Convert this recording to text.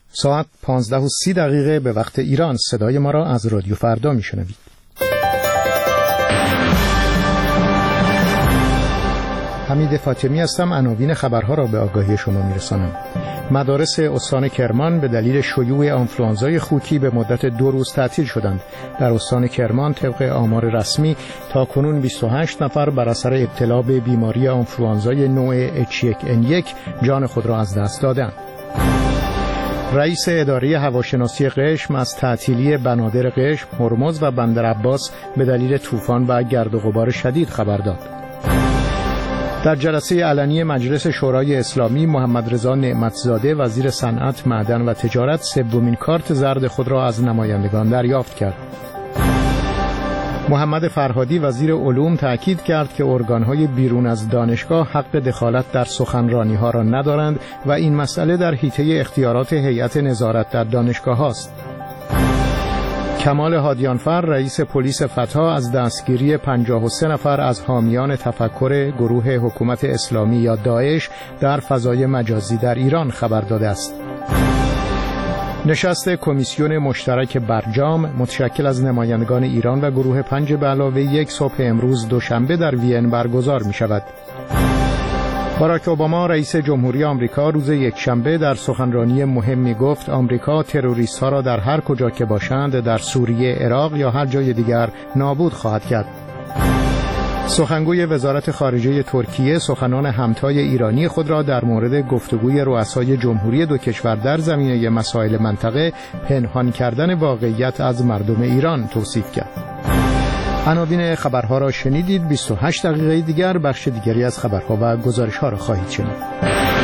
ساعت 15:30 به وقت ایران. صدای ما را از رادیو فردا میشنوید. حمید فاطمی هستم. عناوین خبرها را به آگاهی شما میرسانم. مدارس استان کرمان به دلیل شیوع آنفلوانزای خوکی به مدت 2 روز تعطیل شدند. در استان کرمان طبق آمار رسمی تاکنون 28 نفر بر اثر ابتلا به بیماری آنفلوانزای نوع H1N1 جان خود را از دست دادند. رئیس اداره هواشناسی قشم از تعطیلی بنادر قشم، هرمز و بندر عباس به دلیل طوفان و گرد و غبار شدید خبر داد. در جلسه علنی مجلس شورای اسلامی، محمد رضا نعمتزاده وزیر صنعت، معدن و تجارت سومین کارت زرد خود را از نمایندگان دریافت کرد. محمد فرهادی وزیر علوم تأکید کرد که ارگان‌های بیرون از دانشگاه حق دخالت در سخنرانی‌ها را ندارند و این مسئله در حیطه اختیارات هیئت نظارت در دانشگاه است. کمال هادیانفر رئیس پلیس فتا از دستگیری 53 نفر از حامیان تفکر گروه حکومت اسلامی یا داعش در فضای مجازی در ایران خبر داده است. نشست کمیسیون مشترک برجام متشکل از نمایندگان ایران و گروه 5 به علاوه 1 صبح امروز دوشنبه در وین برگزار می شود. باراک اوباما رئیس جمهوری آمریکا روز یکشنبه در سخنرانی مهمی گفت آمریکا تروریست‌ها را در هر کجا که باشند در سوریه، عراق یا هر جای دیگر نابود خواهد کرد. سخنگوی وزارت خارجه ترکیه سخنان همتای ایرانی خود را در مورد گفتگوی رؤسای جمهوری دو کشور در زمینه مسائل منطقه پنهان کردن واقعیت از مردم ایران توصیف کرد. عناوین خبرها را شنیدید. 28 دقیقه دیگر بخش دیگری از خبرها و گزارش‌ها را خواهید شنید.